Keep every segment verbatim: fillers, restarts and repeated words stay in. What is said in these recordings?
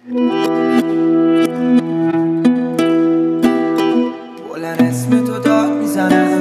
بلند اسم تو داد میزنم،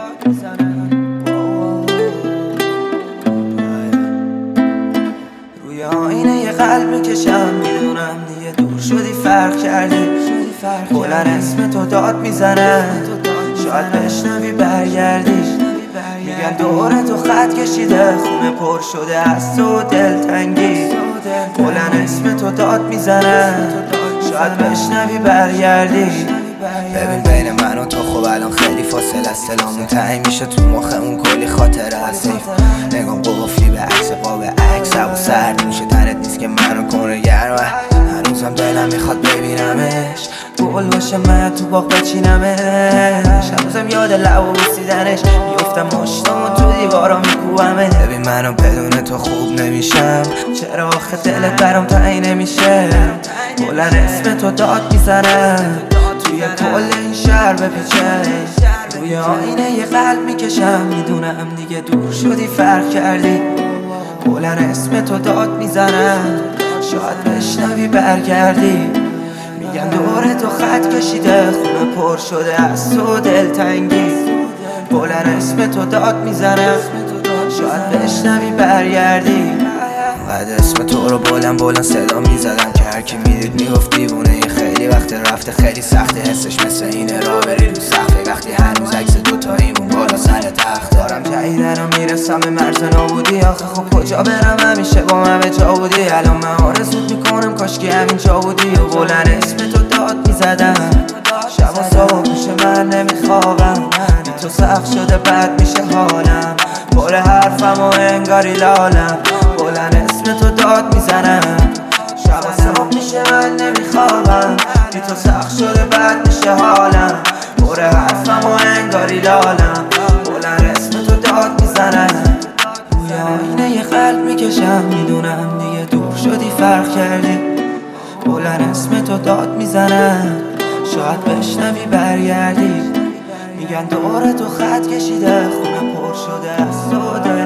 روی آینه یه قلب میکشم، میدونم دیگه دور شدی، فرق کردی. بلند اسم تو داد میزنم، شاید بشنوی برگردی. میگن دور تو خط کشیده، خونه پر شده از تو دلتنگی. بلند اسم تو داد میزنم، شاید بشنوی برگردی. ببین بین من و تو خب الان خیلی فاصله است، دلمون تعیین میشه تو مخمون کلی خاطره هست. نگام قفلی به عکس قاب عکس، هوا سرد میشه تنت نیست که منو کنه گرمه. هنوزم دلم میخواد ببینمش، گل باشه من تو باغ بچینمش. هنوزم یاد لب و بوسیدنش، میفتم مشتامو تو دیوارا میکوبمه. ببین منو بدون تو خوب نمیشم، چرا آخه دلت برام تعیین نمیشه؟ بلند اسم تو داد میزنم، توی کل این شهر بپیچه. روی آینه یه قلب میکشم، میدونم دیگه دور شدی، فرق کردی. بلند اسم تو داد میزنم، شاید بشنوی برگردی. میگن دور تو خط کشیده، خونه پر شده از تو دلتنگی. بلند اسم تو داد میزنم، شاید بشنوی برگردی. بعد اسم تو رو بلند بلند صدا میزدم که هر کی میدید میگفت دیوونه. خیلی وقت رفته، خیلی سخته حسش، مثل اینه را بری رو سخته. وقتی هنوز عکس دوتاییمون بالا سر تخت دارم جدیدن و میرسم به مرز نابودی. آخه خب کجا برم، همیشه با من به جا بودی. الان من آرزوت میکنم کاشکی همین جا بودی. و بلند اسم تو داد میزدم، شب و صبح پیش من نمیخوابم. بی تو سخت شده بد میشه حالم، پر حرفم و انگاری لالم. بلند اسم تو داد میزنم، شب و صبح میشه من نمیخوابم. بی تو سخت شده بد میشه حالم، پر حرفم و انگاری لالم. بلند اسم تو داد میزنم، روی آینه یه قلب میکشم، میدونم دیگه دور شدی، فرق کردی. بلند اسم تو داد میزنم، شاید بشنوی برگردی. میگن دور تو خط کشیده، خونه پر شده از تو.